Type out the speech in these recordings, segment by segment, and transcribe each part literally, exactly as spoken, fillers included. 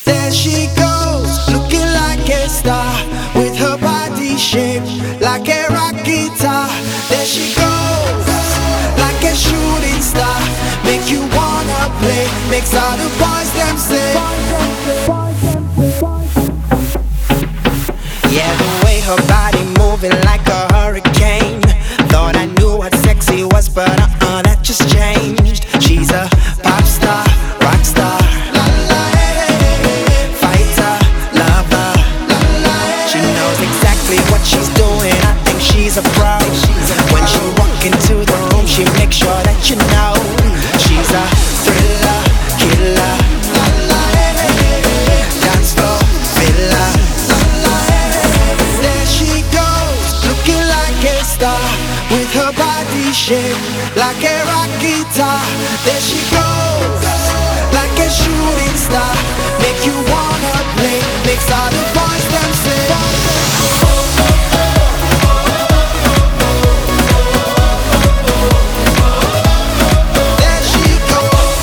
There she goes, looking like a star, with her body shaped like a rock guitar. There she goes, like a shooting star, make you wanna play, makes all the boys them say. Yeah, the way her body moving like a hurricane. Thought I knew what sexy was, but uh-uh, that just changed. She's a pop star, rock star, fighter, lover. She knows exactly what she's doing, I think she's a pro. When she walk into the room, she makes sure that you know she's a thriller, killer, dance floor filler. There she goes, looking like a star, with her body shaped like a rock guitar. There she goes, like a shooting star, make you wanna play, makes all the boys them say. There she goes,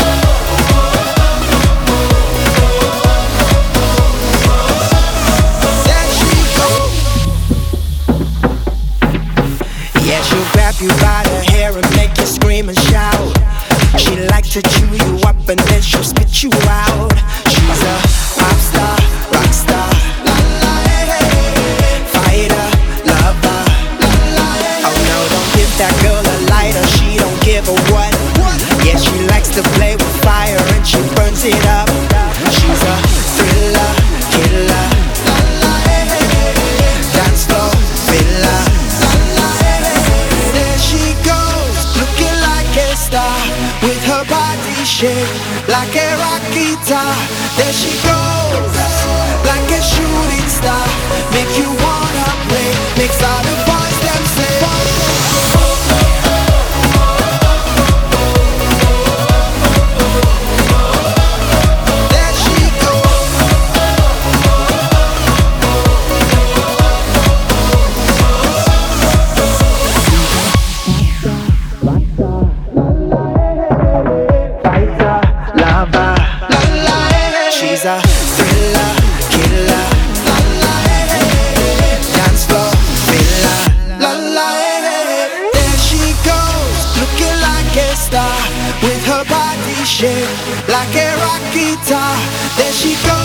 there she goes. Yeah, she'll grab you by the hair and make you scream and shout. She likes to chew you up and then she'll spit you out. She's a pop star, rock star, fighter, lover. Oh no, don't give that girl a lighter, she don't give a what. Yeah, she likes to play with fire and she burns it up. She's a thriller, killer, dance floor filler. There she goes, looking like a star, with her body shaped like a rock guitar. There she goes, like a shooting star, make you wanna play, makes all the boys them say. There she goes, fighter, lover. She's a thriller, killer, dance floor filler. There she goes, looking like a star, with her body shaped like a rock guitar. There she goes.